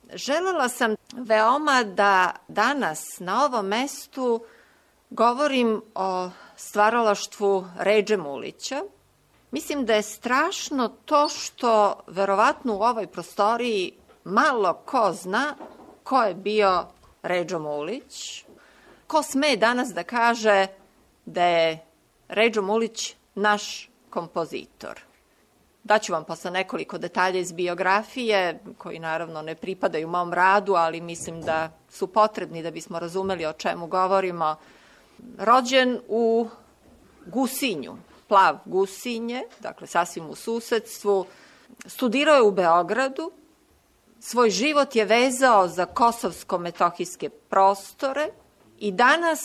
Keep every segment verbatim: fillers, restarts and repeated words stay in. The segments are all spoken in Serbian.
želela sam veoma da danas na ovom mestu govorim o stvaralaštvu Redže Mulića. Mislim da je strašno to što verovatno u ovoj prostoriji malo ko zna ko je bio Redžo Mulić. Ko sme danas da kaže da je Redžo Mulić naš kompozitor. Daću vam posle nekoliko detalja iz biografije, koji naravno ne pripadaju mom radu, ali mislim da su potrebni da bismo razumeli o čemu govorimo. Rođen u Gusinju, Plav Gusinje, dakle sasvim u susedstvu. Studirao je u Beogradu. Svoj život je vezao za kosovsko-metohijske prostore i danas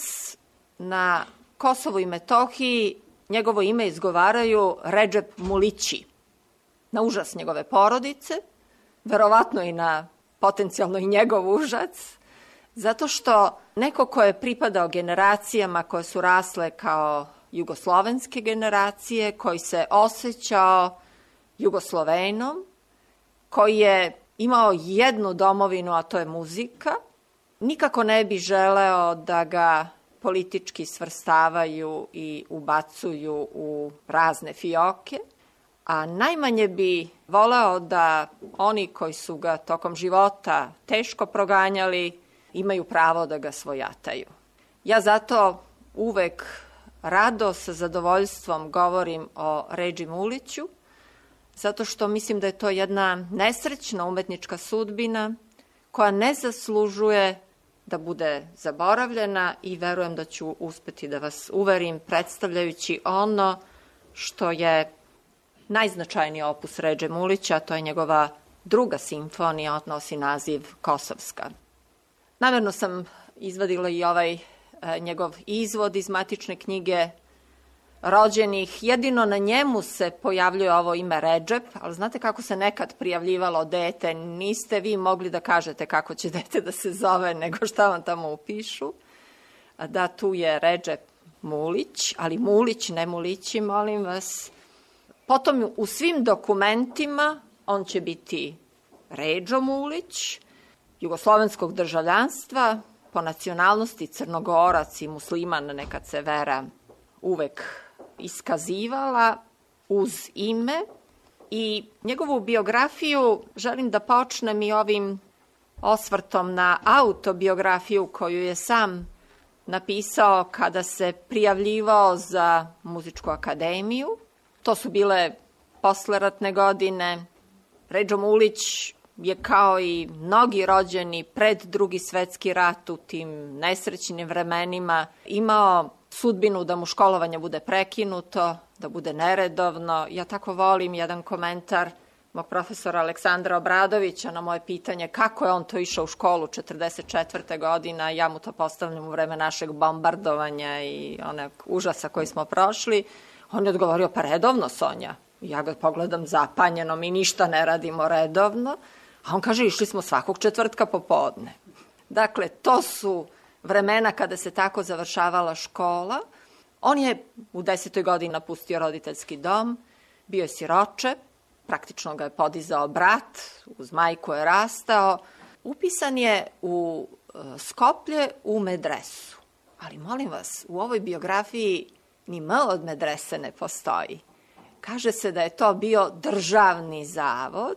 na Kosovu i Metohiji njegovo ime izgovaraju Redžep Mulići. Na užas njegove porodice, verovatno i na potencijalno i njegov užas, zato što neko ko je pripadao generacijama koje su rasle kao jugoslovenske generacije, koji se osjećao Jugoslovenom, koji je imao jednu domovinu, a to je muzika, nikako ne bi želeo da ga politički svrstavaju i ubacuju u razne fioke, a najmanje bi voleo da oni koji su ga tokom života teško proganjali imaju pravo da ga svojataju. Ja zato uvek rado sa zadovoljstvom govorim o Redži Muliću, zato što mislim da je to jedna nesrećna umetnička sudbina koja ne zaslužuje da bude zaboravljena i verujem da ću uspeti da vas uverim predstavljajući ono što je najznačajniji opus Redže Mulića, a to je njegova druga simfonija, nosi naziv Kosovska. Namerno sam izvadila i ovaj e, njegov izvod iz matične knjige rođenih. Jedino na njemu se pojavljuje ovo ime Redžep, ali znate kako se nekad prijavljivalo dete, niste vi mogli da kažete kako će dete da se zove, nego šta vam tamo upišu. Da, tu je Redžep Mulić, ali Mulić, ne Mulići, molim vas. Potom u svim dokumentima on će biti Redžo Mulić, jugoslovenskog državljanstva, po nacionalnosti Crnogorac i musliman, nekad se vera uvek iskazivala uz ime. I njegovu biografiju želim da počnem i ovim osvrtom na autobiografiju koju je sam napisao kada se prijavljivao za muzičku akademiju. To su bile posleratne godine. Redžo Mulić je kao i mnogi rođeni pred Drugi svetski rat u tim nesrećnim vremenima imao sudbinu da mu školovanje bude prekinuto, da bude neredovno. Ja tako volim jedan komentar mog profesora Aleksandra Obradovića na moje pitanje kako je on to išao u školu četrdeset četvrte godina. Ja mu to postavljam u vreme našeg bombardovanja i onog užasa koji smo prošli. On je odgovorio, pa redovno, Sonja. Ja ga pogledam zapanjeno, mi ništa ne radimo redovno. A on kaže, išli smo svakog četvrtka popodne. Dakle, to su vremena kada se tako završavala škola. On je u desetoj godini napustio roditeljski dom, bio je siroče, praktično ga je podizao brat, uz majku je rastao. Upisan je u Skoplje u medresu. Ali molim vas, u ovoj biografiji ni M od medrese ne postoji. Kaže se da je to bio državni zavod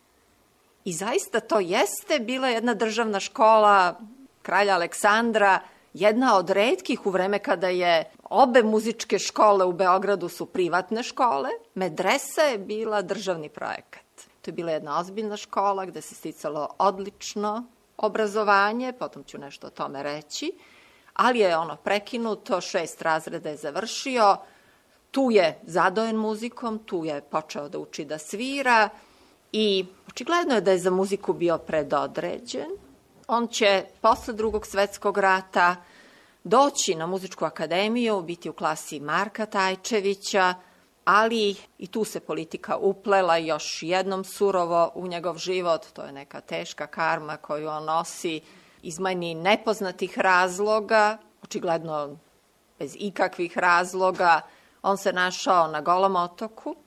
i zaista to jeste bila jedna državna škola kralja Aleksandra, jedna od retkih u vreme kada je obe muzičke škole u Beogradu su privatne škole, medresa je bila državni projekat. To je bila jedna ozbiljna škola gde se sticalo odlično obrazovanje, potom ću nešto o tome reći, ali je ono prekinuto, šest razreda je završio, tu je zadojen muzikom, tu je počeo da uči da svira i očigledno je da je za muziku bio predodređen. On će posle Drugog svetskog rata doći na muzičku akademiju, biti u klasi Marka Tajčevića, ali i tu se politika uplela još jednom surovo u njegov život. To je neka teška karma koju on nosi iz meni nepoznatih razloga, očigledno bez ikakvih razloga. On se našao na Golom otoku.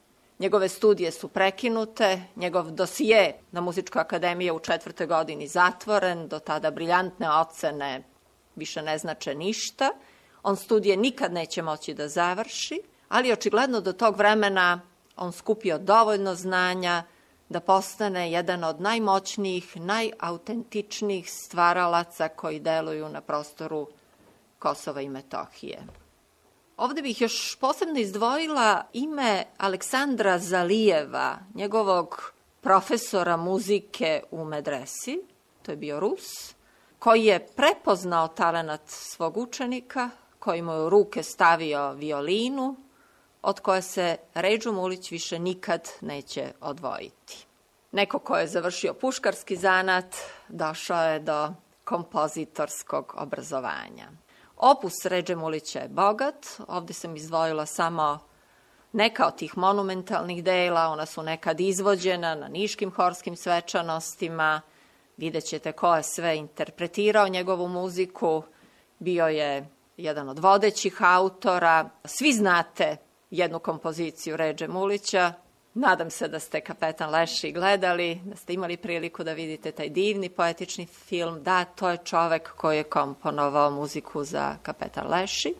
Njegove studije su prekinute, njegov dosije na Muzičkoj akademiji je u četvrtoj godini zatvoren, do tada briljantne ocene više ne znače ništa. On studije nikad neće moći da završi, ali očigledno do tog vremena on skupio dovoljno znanja da postane jedan od najmoćnijih, najautentičnijih stvaralaca koji deluju na prostoru Kosova i Metohije. Ovde bih još posebno izdvojila ime Aleksandra Zalijeva, njegovog profesora muzike u medresi, to je bio Rus, koji je prepoznao talenat svog učenika, koji mu je u ruke stavio violinu, od koje se Redžo Mulić više nikad neće odvojiti. Neko ko je završio puškarski zanat, došao je do kompozitorskog obrazovanja. Opus Redže Mulića je bogat, ovde sam izdvojila samo neka od tih monumentalnih dela, ona su nekad izvođena na niškim horskim svečanostima, vidjet ćete ko je sve interpretirao njegovu muziku, bio je jedan od vodećih autora, svi znate jednu kompoziciju Redže Mulića, nadam se da ste Kapetan Leši gledali, da ste imali priliku da vidite taj divni poetični film. Da, to je čovek koji je komponovao muziku za Kapetan Leši.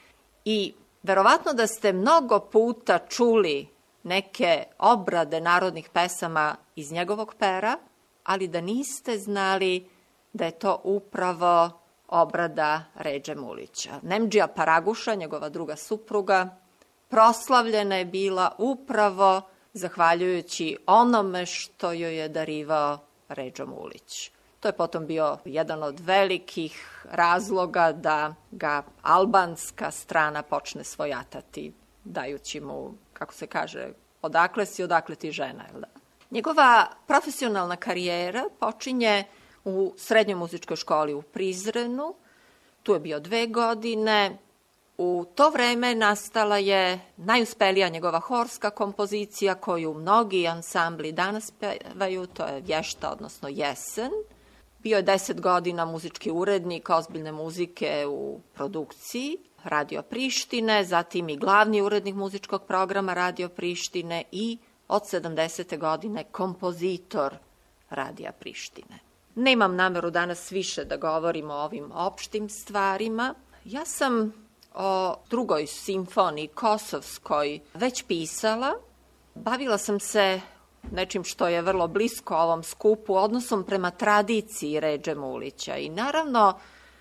I verovatno da ste mnogo puta čuli neke obrade narodnih pesama iz njegovog pera, ali da niste znali da je to upravo obrada Redže Mulića. Nemdžija Paraguša, njegova druga supruga, proslavljena je bila upravo zahvaljujući onome što joj je darivao Redžo Mulić. To je potom bio jedan od velikih razloga da ga albanska strana počne svojatati, dajući mu, kako se kaže, odakle si, odakle ti žena, jel da? Njegova profesionalna karijera počinje u srednjoj muzičkoj školi u Prizrenu, tu je bio dve godine. U to vreme nastala je najuspelija njegova horska kompozicija koju mnogi ansambli danas pevaju, to je Vješta, odnosno Jesen. Bio je deset godina muzički urednik ozbiljne muzike u produkciji Radio Prištine, zatim i glavni urednik muzičkog programa Radio Prištine i od sedamdesete godine kompozitor Radija Prištine. Nemam nameru danas više da govorim o ovim opštim stvarima. Ja sam o drugoj simfoniji kosovskoj već pisala. Bavila sam se nečim što je vrlo blisko ovom skupu, odnosom prema tradiciji Redže Mulića. I naravno,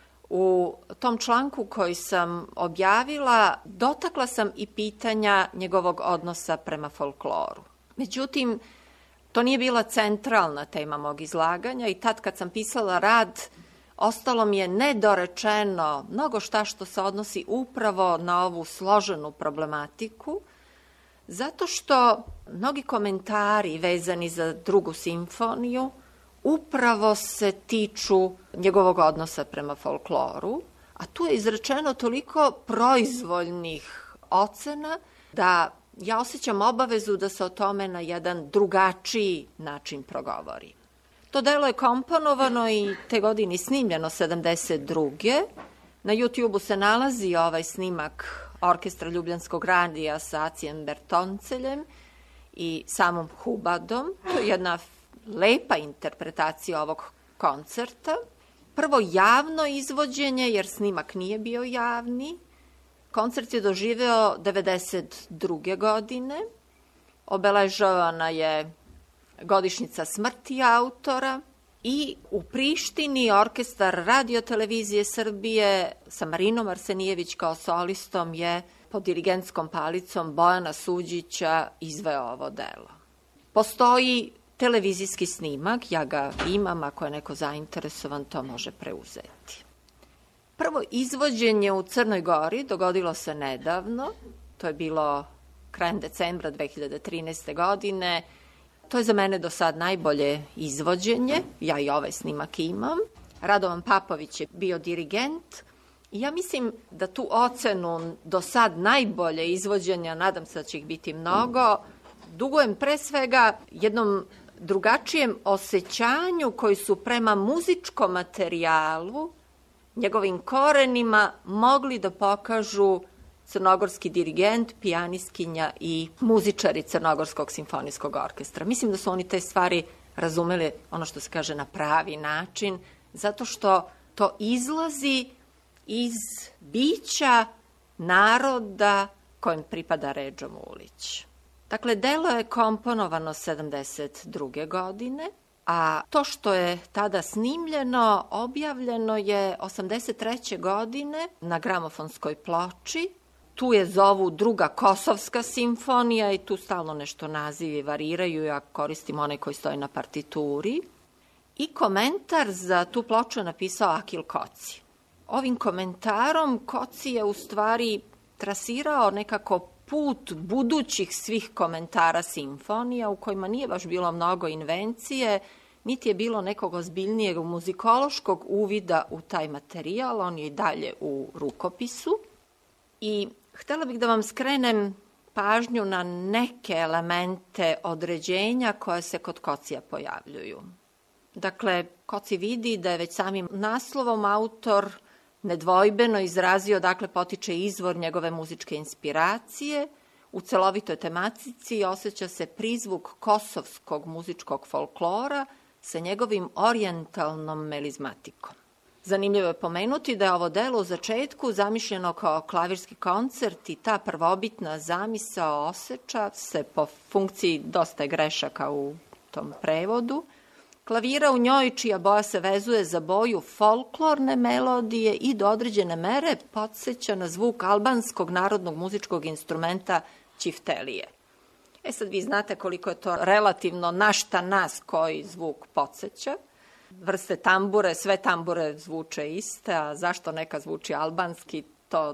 u tom članku koji sam objavila, dotakla sam i pitanja njegovog odnosa prema folkloru. Međutim, to nije bila centralna tema mog izlaganja i tad kad sam pisala rad, ostalo mi je nedorečeno mnogo šta što se odnosi upravo na ovu složenu problematiku, zato što mnogi komentari vezani za drugu simfoniju upravo se tiču njegovog odnosa prema folkloru, a tu je izrečeno toliko proizvoljnih ocena da ja osjećam obavezu da se o tome na jedan drugačiji način progovori. To delo je komponovano i te godine snimljeno sedamdeset druge Na YouTube-u se nalazi ovaj snimak Orkestra Ljubljanskog radija sa Acijem Bertonceljem i samom Hubadom. To je jedna lepa interpretacija ovog koncerta. Prvo javno izvođenje, jer snimak nije bio javni. Koncert je doživeo devedeset druge godine. Obeležavana je godišnjica smrti autora i u Prištini orkestar Radio-televizije Srbije sa Marinom Arsenijević kao solistom je pod dirigentskom palicom Bojana Suđića izveo ovo delo. Postoji televizijski snimak, ja ga imam, ako je neko zainteresovan, to može preuzeti. Prvo izvođenje u Crnoj Gori dogodilo se nedavno, to je bilo krajem decembra dve hiljade trinaeste. godine. To je za mene do sad najbolje izvođenje, ja i ovaj snimak imam. Radovan Papović je bio dirigent i ja mislim da tu ocenu do sad najbolje izvođenja, nadam se da će ih biti mnogo, dugujem pre svega jednom drugačijem osjećanju koji su prema muzičkom materijalu, njegovim korenima, mogli da pokažu crnogorski dirigent, pijanistkinja i muzičari Crnogorskog simfonijskog orkestra. Mislim da su oni te stvari razumeli, ono što se kaže, na pravi način, zato što to izlazi iz bića naroda kojem pripada Redžo Mulić. Dakle, delo je komponovano sedamdeset druge godine, a to što je tada snimljeno, objavljeno je osamdeset treće godine na gramofonskoj ploči. Tu je zovu Druga Kosovska simfonija i tu stalno nešto nazivi variraju, ja koristim onaj koji stoji na partituri. I komentar za tu ploču je napisao Akil Koci. Ovim komentarom Koci je u stvari trasirao nekako put budućih svih komentara simfonija u kojima nije baš bilo mnogo invencije, niti je bilo nekog ozbiljnijeg muzikološkog uvida u taj materijal, on je i dalje u rukopisu. I htela bih da vam skrenem pažnju na neke elemente određenja koje se kod Kocija pojavljuju. Dakle, Koci vidi da je već samim naslovom autor nedvojbeno izrazio dakle potiče izvor njegove muzičke inspiracije. U celovitoj tematici osjeća se prizvuk kosovskog muzičkog folklora sa njegovim orijentalnom melizmatikom. Zanimljivo je pomenuti da je ovo delo u začetku zamišljeno kao klavirski koncert i ta prvobitna zamisao osjeća se po funkciji dosta grešaka u tom prevodu. Klavira u njoj, čija boja se vezuje za boju folklorne melodije i do određene mere podsjeća na zvuk albanskog narodnog muzičkog instrumenta ćiftelije. E sad vi znate koliko je to relativno na šta nas koji zvuk podsjeća. Vrste tambure, sve tambure zvuče iste, a zašto neka zvuči albanski, to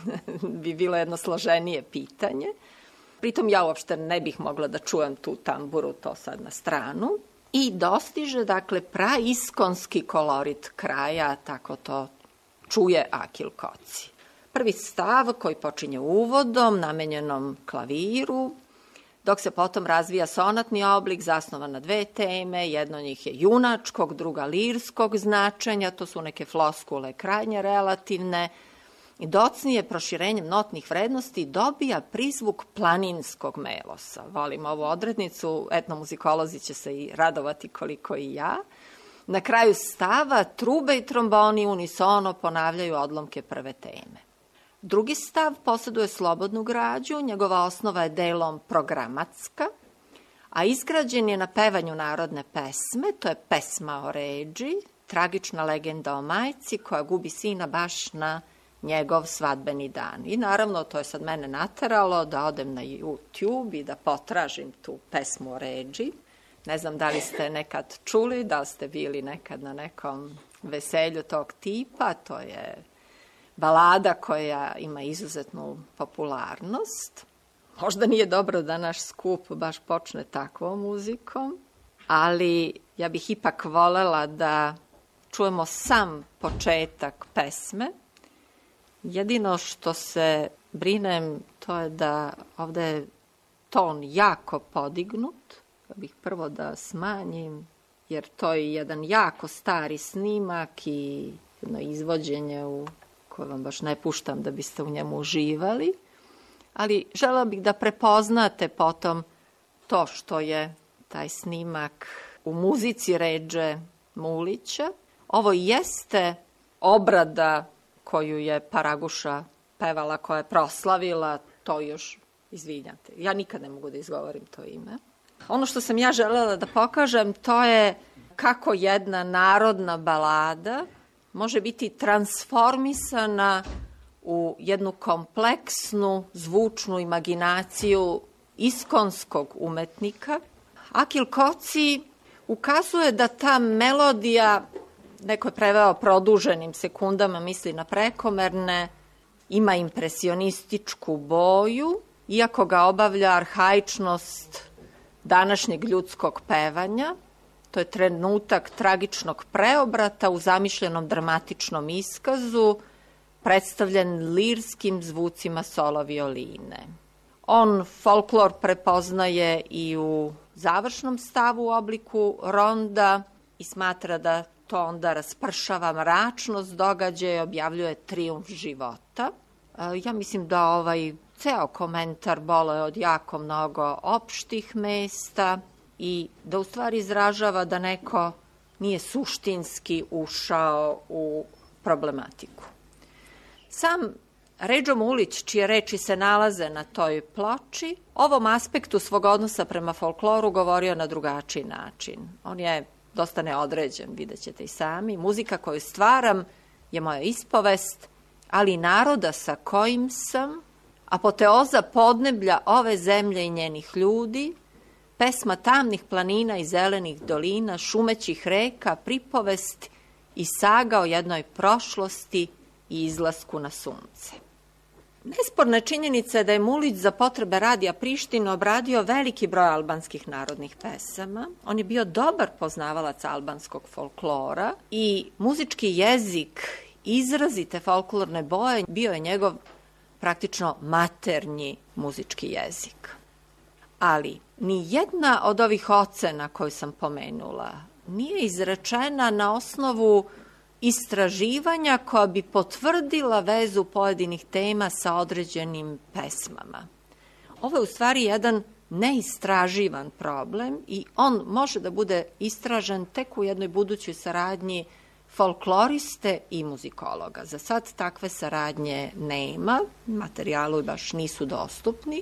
bi bilo jedno složenije pitanje. Pritom ja uopšte ne bih mogla da čujem tu tamburu, to sad na stranu. I dostiže, dakle, praiskonski kolorit kraja, tako to čuje Akil Koci. Prvi stav koji počinje uvodom, namenjenom klaviru, dok se potom razvija sonatni oblik zasnovan na dve teme, jedno od njih je junačkog, druga lirskog značenja, to su neke floskule krajnje relativne, i docnije proširenjem notnih vrednosti dobija prizvuk planinskog melosa. Volim ovu odrednicu, etnomuzikolozi će se i radovati koliko i ja. Na kraju stava trube i tromboni unisono ponavljaju odlomke prve teme. Drugi stav posjeduje slobodnu građu, njegova osnova je delom programatska, a izgrađen je na pevanju narodne pesme, to je pesma o Redži, tragična legenda o majci koja gubi sina baš na njegov svadbeni dan. I naravno, to je sad mene nateralo da odem na YouTube i da potražim tu pesmu o Redži. Ne znam da li ste nekad čuli, da li ste bili nekad na nekom veselju tog tipa, to je balada koja ima izuzetnu popularnost. Možda nije dobro da naš skup baš počne takvom muzikom, ali ja bih ipak volela da čujemo sam početak pesme. Jedino što se brinem, to je da ovde je ton jako podignut. Ja bih prvo da smanjim, jer to je jedan jako stari snimak i jedno izvođenje u koje vam baš ne puštam da biste u njemu uživali. Ali želela bih da prepoznate potom to što je taj snimak u muzici Redže Mulića. Ovo jeste obrada koju je Paraguša pevala, koja je proslavila, to još, izvinjate, ja nikad ne mogu da izgovorim to ime. Ono što sam ja želela da pokažem, to je kako jedna narodna balada može biti transformisana u jednu kompleksnu zvučnu imaginaciju iskonskog umetnika. Akil Koci ukazuje da ta melodija, neko je preveo produženim sekundama, misli na prekomerne, ima impresionističku boju, iako ga obavlja arhaičnost današnjeg ljudskog pevanja. To je trenutak tragičnog preobrata u zamišljenom dramatičnom iskazu, predstavljen lirskim zvucima solo violine. On folklor prepoznaje i u završnom stavu u obliku ronda i smatra da to onda raspršava mračnost događaja i objavljuje trijumf života. Ja mislim da ovaj ceo komentar boluje od jako mnogo opštih mesta i da u stvari izražava da neko nije suštinski ušao u problematiku. Sam Redžo Mulić, čije reči se nalaze na toj ploči, ovom aspektu svog odnosa prema folkloru govorio na drugačiji način. On je dosta neodređen, vidjet ćete i sami. Muzika koju stvaram je moja ispovest, ali naroda sa kojim sam, apoteoza podneblja ove zemlje i njenih ljudi, pesma tamnih planina i zelenih dolina, šumećih reka, pripovest i saga o jednoj prošlosti i izlasku na sunce. Nesporna je činjenica da je Mulić za potrebe Radija Prištine obradio veliki broj albanskih narodnih pesama. On je bio dobar poznavalac albanskog folklora i muzički jezik izrazite folklorne boje bio je njegov praktično maternji muzički jezik. Ali ni jedna od ovih ocena koju sam pomenula nije izrečena na osnovu istraživanja koja bi potvrdila vezu pojedinih tema sa određenim pesmama. Ovo je u stvari jedan neistraživan problem i on može da bude istražen tek u jednoj budućoj saradnji folkloriste i muzikologa. Za sad takve saradnje nema, materijali baš nisu dostupni.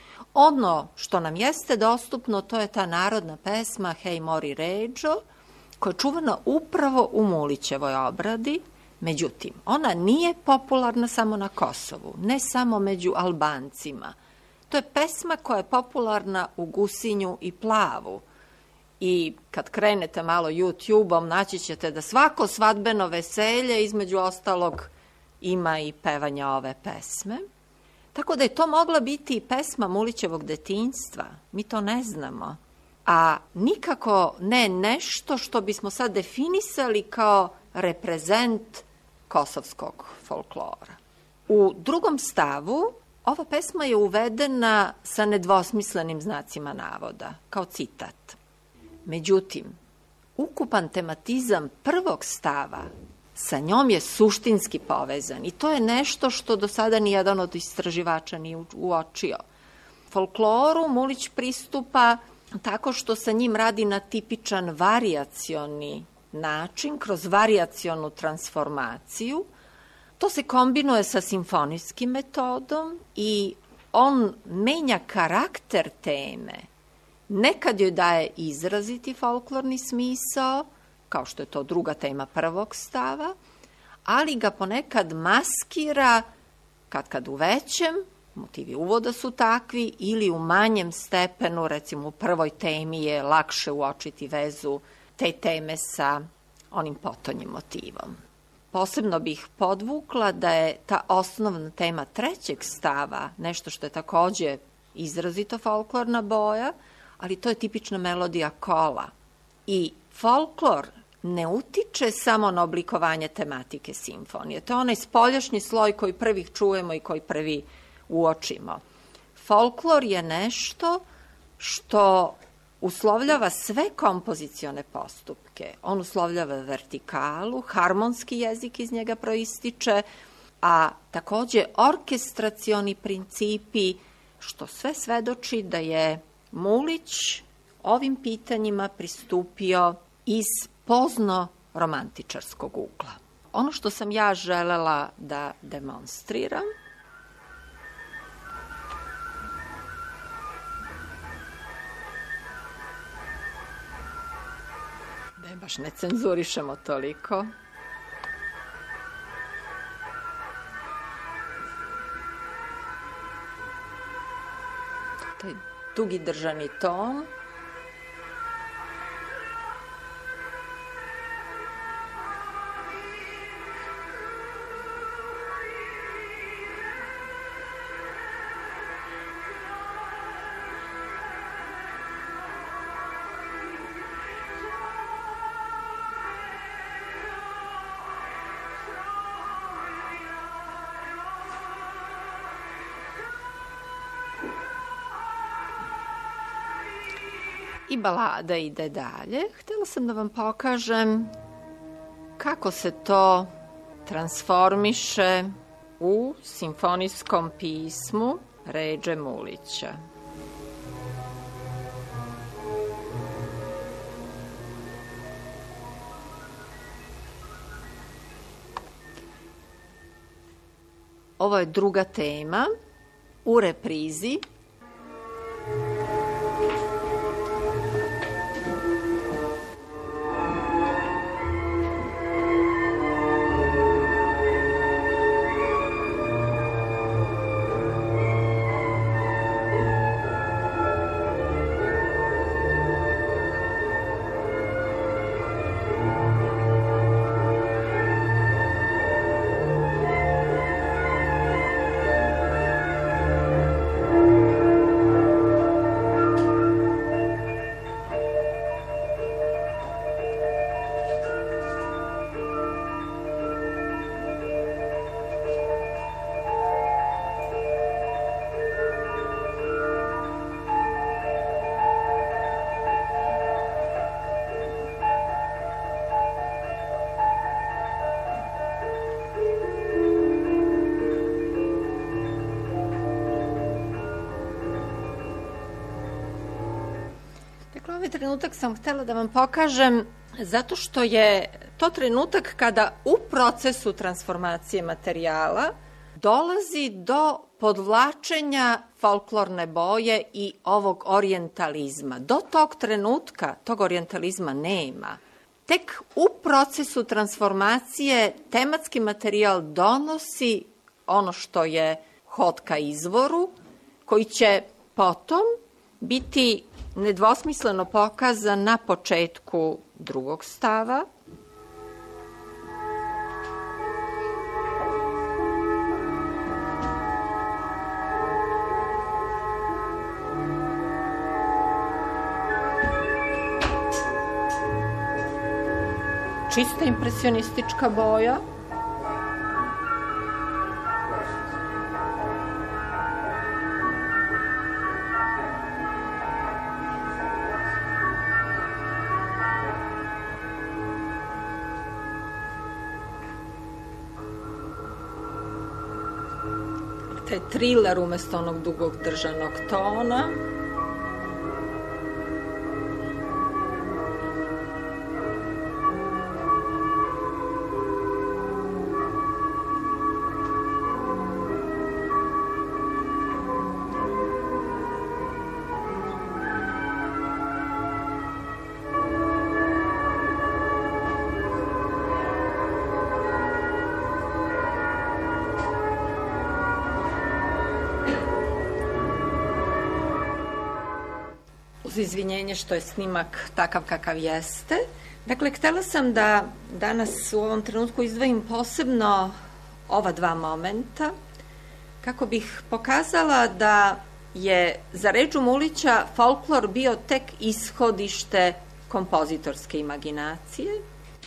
Ono što nam jeste dostupno, to je ta narodna pesma Hej mori Redžo, koja je čuvana upravo u Mulićevoj obradi. Međutim, ona nije popularna samo na Kosovu, ne samo među Albancima. To je pesma koja je popularna u Gusinju i Plavu. I kad krenete malo YouTube-om, naći ćete da svako svadbeno veselje, između ostalog, ima i pevanja ove pesme. Tako da je to mogla biti i pesma Mulićevog detinjstva. Mi to ne znamo. A nikako ne nešto što bismo sad definisali kao reprezent kosovskog folklora. U drugom stavu ova pesma je uvedena sa nedvosmislenim znacima navoda, kao citat. Međutim, ukupan tematizam prvog stava sa njom je suštinski povezan i to je nešto što do sada nijedan od istraživača nije uočio. Folkloru Mulić pristupa tako što sa njim radi na tipičan varijacioni način, kroz varijacionu transformaciju. To se kombinuje sa simfonijskim metodom i on menja karakter teme. Nekad joj daje izraziti folklorni smisao, kao što je to druga tema prvog stava, ali ga ponekad maskira, kad kad u većem, motivi uvoda su takvi, ili u manjem stepenu, recimo u prvoj temi je lakše uočiti vezu te teme sa onim potonjim motivom. Posebno bih podvukla da je ta osnovna tema trećeg stava nešto što je takođe izrazito folklorna boja, ali to je tipična melodija kola. I folklor ne utiče samo na oblikovanje tematike simfonije. To je onaj spoljašnji sloj koji prvi čujemo i koji prvi uočimo. Folklor je nešto što uslovljava sve kompozicione postupke. On uslovljava vertikalu, harmonski jezik iz njega proističe, a takođe orkestracioni principi, što sve svedoči da je Mulić ovim pitanjima pristupio iz pozno-romantičarskog ugla. Ono što sam ja želela da demonstriram da je baš ne cenzurišemo toliko. Taj dugi držani ton. I balada ide dalje. Htela sam da vam pokažem kako se to transformiše u simfonijskom pismu Redže Mulića. Ovo je druga tema u reprizi. Ovaj trenutak sam htela da vam pokažem zato što je to trenutak kada u procesu transformacije materijala dolazi do podvlačenja folklorne boje i ovog orijentalizma. Do tog trenutka tog orijentalizma nema. Tek u procesu transformacije tematski materijal donosi ono što je hod ka izvoru, koji će potom biti nedvosmisleno pokazan na početku drugog stava. Čista impresionistička boja. Taj thriller umesto onog dugog držanog tona. Uz izvinjenje što je snimak takav kakav jeste. Dakle, htela sam da danas u ovom trenutku izdvojim posebno ova dva momenta, kako bih pokazala da je za Redžu Mulića folklor bio tek ishodište kompozitorske imaginacije,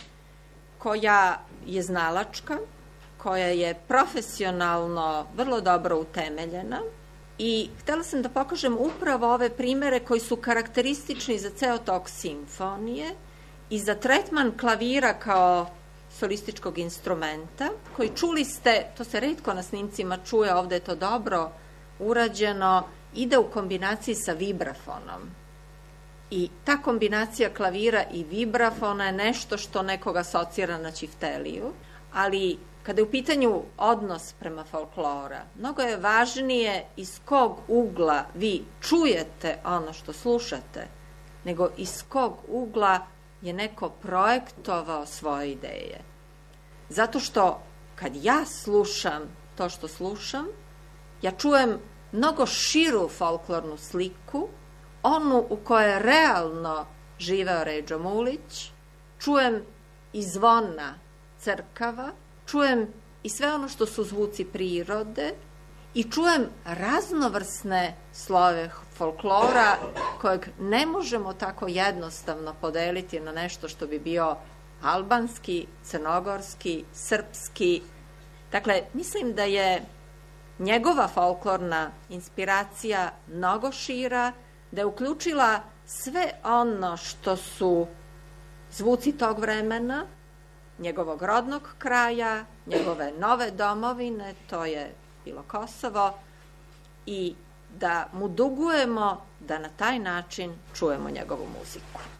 koja je znalačka, koja je profesionalno vrlo dobro utemeljena. I htela sam da pokažem upravo ove primere koji su karakteristični za ceo tok simfonije i za tretman klavira kao solističkog instrumenta, koji čuli ste, to se retko na snimcima čuje, ovde je to dobro urađeno, ide u kombinaciji sa vibrafonom. I ta kombinacija klavira i vibrafona je nešto što nekoga asocira na ćifteliju, ali kada je u pitanju odnos prema folklora, mnogo je važnije iz kog ugla vi čujete ono što slušate, nego iz kog ugla je neko projektovao svoje ideje. Zato što kad ja slušam to što slušam, ja čujem mnogo širu folklornu sliku, onu u kojoj je realno živeo Redžo Mulić, čujem i zvona crkava, čujem i sve ono što su zvuci prirode i čujem raznovrsne slojeve folklora kojeg ne možemo tako jednostavno podeliti na nešto što bi bio albanski, crnogorski, srpski. Dakle, mislim da je njegova folklorna inspiracija mnogo šira, da je uključila sve ono što su zvuci tog vremena, njegovog rodnog kraja, njegove nove domovine, to je bilo Kosovo, i da mu dugujemo da na taj način čujemo njegovu muziku.